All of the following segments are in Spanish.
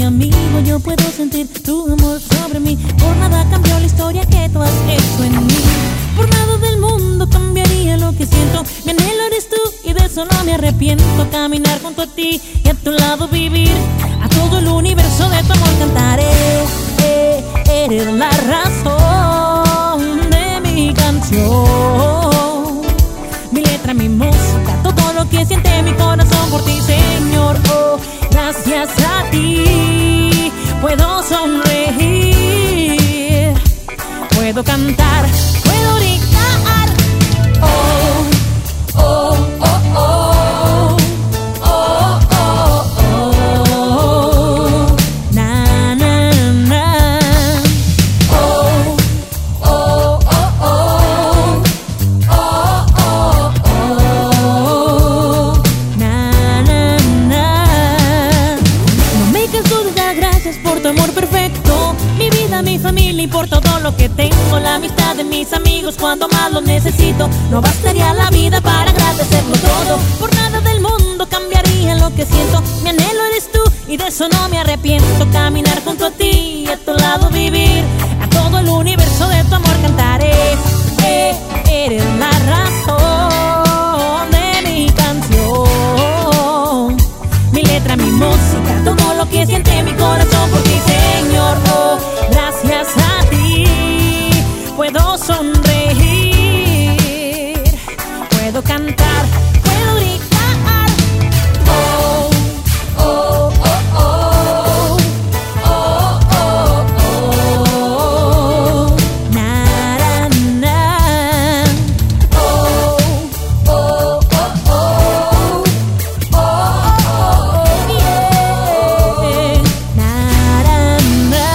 mi amigo yo puedo sentir tu amor sobre mí. Por nada cambió la historia que tú has hecho en mí. Por nada del mundo cambiaría lo que siento. Mi anhelo eres tú y de eso no me arrepiento. Caminar junto a ti y a tu lado vivir. A todo el universo de tu amor cantaré. Eres la razón de mi canción, mi letra, mi música, todo lo que siente mi corazón por ti, Señor. Oh, gracias a ti puedo sonreír, puedo cantar, puedo gritar. Oh, oh, oh, oh. Mi familia y por todo lo que tengo, la amistad de mis amigos cuando más lo necesito. No bastaría la vida para agradecerlo todo. Por nada del mundo cambiaría lo que siento. Mi anhelo eres tú y de eso no me arrepiento. Caminar junto a ti y a tu lado vivir. A todo el universo de tu amor cantaré. Eres la razón de mi canción, mi letra, mi música, todo lo que siente mi corazón por ti, Señor. Oh, gracias a ti puedo sonreír, puedo cantar, puedo gritar. Oh, oh, oh, oh, oh, oh, oh, na, na, na. Oh, oh, oh, oh, oh, yeah. Na, na, na.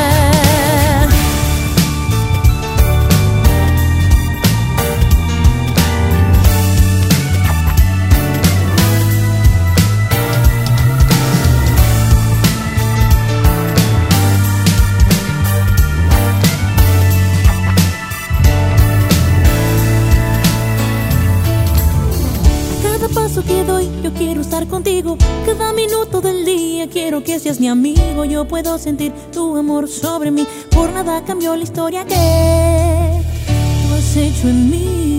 Cada paso que doy, yo quiero estar contigo. Cada minuto del día quiero que seas mi amigo. Yo puedo sentir tu amor sobre mí. Por nada cambió la historia que tú has hecho en mí.